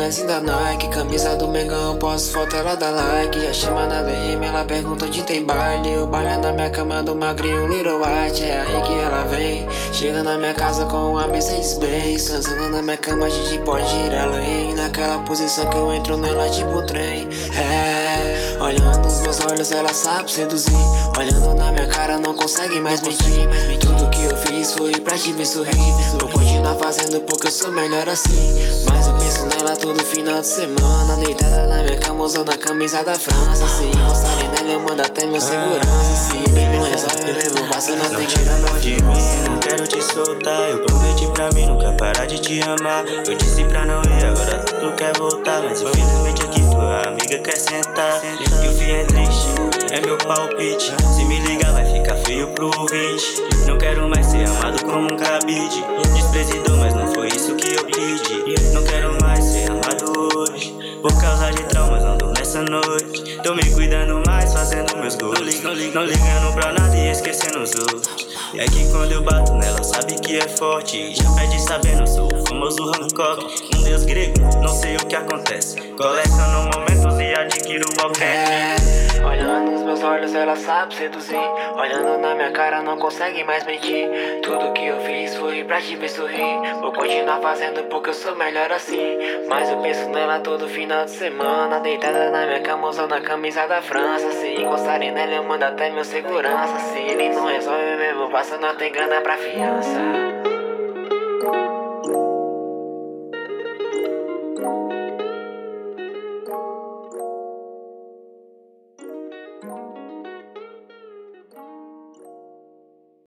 bonezinho da Nike, camisa do Mengão, posto foto, ela dá like. Já chama na DM, ela pergunta onde tem baile. O baile é na minha cama do magrinho Little White, é aí que ela vem. Chega na minha casa com uma Mercedes-Benz, transando na minha cama, a gente pode ir além. Naquela posição que eu entro nela tipo trem. É, olhando nos meus olhos ela sabe seduzir. Olhando na minha cara não consegue mais mentir. Tudo que eu fiz foi pra te ver sorrir. Vou continuar fazendo porque eu sou melhor assim. Mas eu penso nela todo final de semana, deitada na minha cama usando a camisa da França. Se encostarem nela eu mando até meu segurança. Se ele não resolve eu levo basta, não tem tira a mão de mim, não quero te soltar. Eu prometi pra mim nunca parar de te amar. Eu disse pra não ir, agora tu quer voltar. Mas infelizmente aqui tua amiga quer sentar. E o fim é triste, é meu palpite. Se me ligar vai ficar feio pro ouvinte. Não quero mais ser amado como um cabide. Desprezidor, mas não foi isso que eu pedi. Não quero mais ser amado hoje, por causa de traumas ando nessa noite. Tô me cuidando mais, fazendo meus gols. Não ligando pra nada e esquecendo os outros. É que quando eu bato nela, sabe que é forte. Já pede sabendo, sou o famoso Hancock. Um deus grego, não sei o que acontece. Coleciono momentos e adquiro qualquer. Olhando nos meus olhos ela sabe seduzir. Olhando na minha cara não consegue mais mentir. Tudo que eu fiz foi pra te ver sorrir. Vou continuar fazendo porque eu sou melhor assim. Mas eu penso nela todo final de semana, deitada na minha cama usando a camisa da França. Se encostarem nela eu mando até meu segurança. Se ele não resolve mesmo, passa, não tem grana pra fiança.